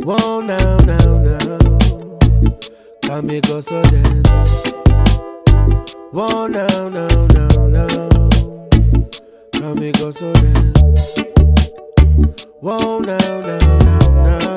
Whoa, now. Come me go so then. Whoa, now. Come me go so then. Whoa, now.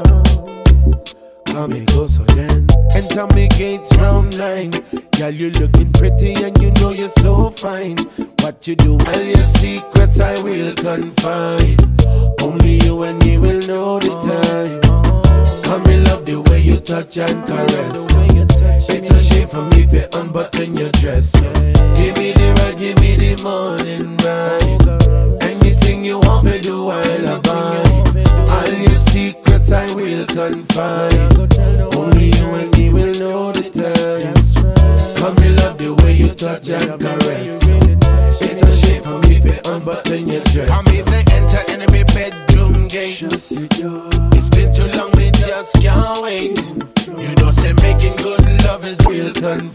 Come me go so then. Enter me gates round 9. Girl, you looking pretty and you know you're so fine. What you do, well, your secrets I will confide. Only you and me will know the time. Come me love the way you touch and caress. It's a shame for me to unbutton your dress. Give me the right, give me the morning ride. Anything you want me do, I'll abide. All your secrets I will confide. Only you and me will know the time. Come me love the way you touch and caress. It's a shame for me to unbutton your dress. I mean they enter enemy bedroom gate. It's been too long, me just can't wait. You know say making good love is Real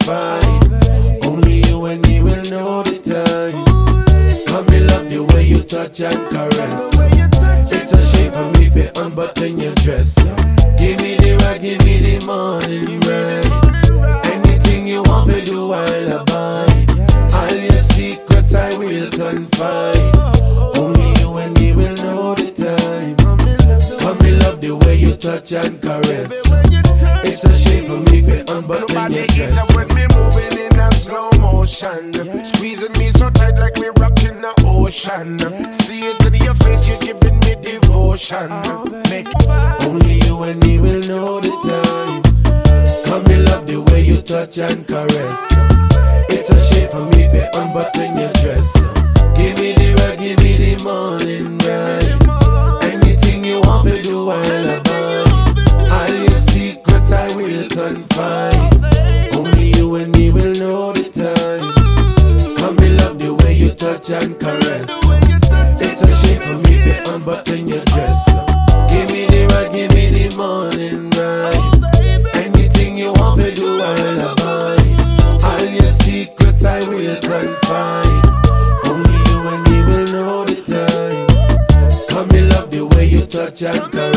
confide. Only you and me will know the time. Come me love the way you touch and caress. It's a shame for me to unbutton your dress. Give me the right, give me the morning ride. Anything you want me do, I'll abide. All your secrets I will confide. Only you and me will know the time. Come me love the way you touch and caress. It's a shame for me to unbutton nobody your eat dress. up with me moving in a slow motion. Squeezing me so tight like we rocking the ocean. See it in your face, you're giving me devotion. Make Only you and me will know the time. Come me love the way you touch and caress. It's a shame for me to unbutton your dress. Give me the right, give me the morning ride. Anything you want me do, I'll abide. All your secrets I will confide. Only you and me will know the time. Come me love the way you touch and caress. It's a shame for me to unbutton your dress. Give me the right, give me the morning ride. Anything you want me do, I'll abide. All your secrets I will confide. Only you and me will know the time. Come me love the way you touch and caress.